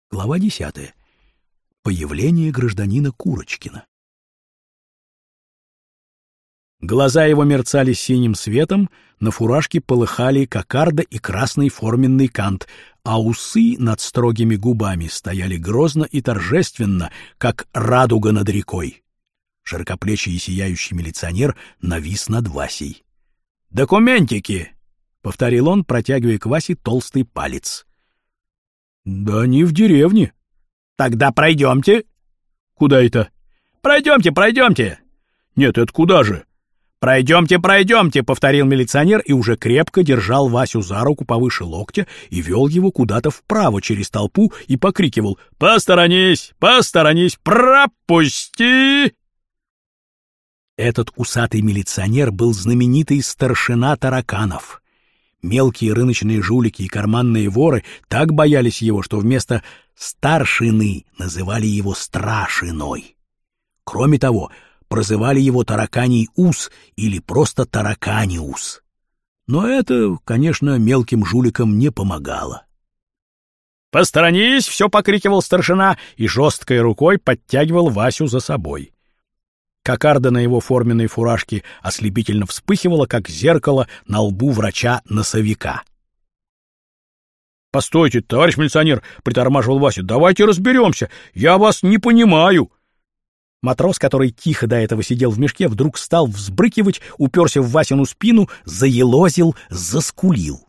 Глава 10. Появление гражданина Курочкина. Глаза его мерцали синим светом, на фуражке полыхали кокарда и красный форменный кант, а усы над строгими губами стояли грозно и торжественно, как радуга над рекой. Широкоплечий и сияющий милиционер навис над Васей. «Документики!» — повторил он, протягивая к Васе толстый палец. «Да не в деревне». «Тогда пройдемте». «Куда это?» «Пройдемте». «Нет, это куда же?» «Пройдемте», — повторил милиционер и уже крепко держал Васю за руку повыше локтя и вел его куда-то вправо через толпу и покрикивал: «Посторонись! Пропусти!» Этот усатый милиционер был знаменитый старшина Тараканов. Мелкие рыночные жулики и карманные воры так боялись его, что вместо старшины называли его Страшиной. Кроме того, прозывали его Тараканий ус или просто Тараканиус. Но это, конечно, мелким жуликам не помогало. «Посторонись!» — все покрикивал старшина и жесткой рукой подтягивал Васю за собой. Кокарда на его форменной фуражке ослепительно вспыхивала, как зеркало на лбу врача-носовика. «Постойте, товарищ милиционер!» — притормаживал Вася. «Давайте разберемся! Я вас не понимаю!» Матрос, который тихо до этого сидел в мешке, вдруг стал взбрыкивать, уперся в Васину спину, заелозил, заскулил.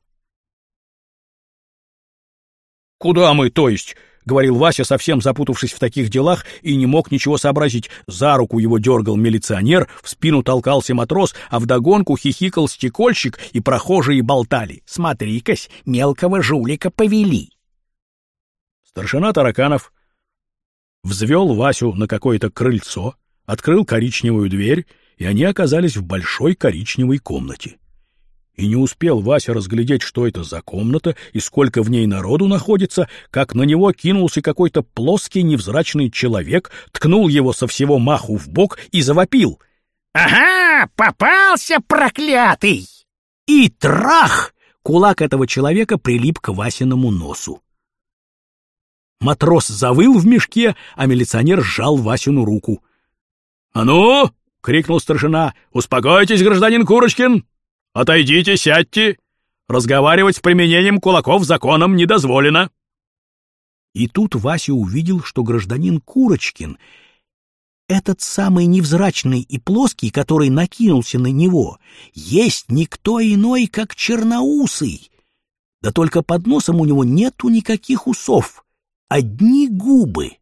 «Куда мы, то есть?» — говорил Вася, совсем запутавшись в таких делах, и не мог ничего сообразить. За руку его дергал милиционер, в спину толкался матрос, а вдогонку хихикал стекольщик, и прохожие болтали: «Смотри-кась, мелкого жулика повели». Старшина Тараканов взвел Васю на какое-то крыльцо, открыл коричневую дверь, и они оказались в большой коричневой комнате. И не успел Вася разглядеть, что это за комната и сколько в ней народу находится, как на него кинулся какой-то плоский невзрачный человек, ткнул его со всего маху в бок и завопил: «Ага, попался, проклятый!» И трах! Кулак этого человека прилип к Васиному носу. Матрос завыл в мешке, а милиционер сжал Васину руку. «А ну!» — крикнул старшина. «Успокойтесь, гражданин Курочкин! Отойдите, сядьте! Разговаривать с применением кулаков законом не дозволено!» И тут Вася увидел, что гражданин Курочкин, этот самый невзрачный и плоский, который накинулся на него, есть никто иной, как Черноусый. Да только под носом у него нету никаких усов, одни губы.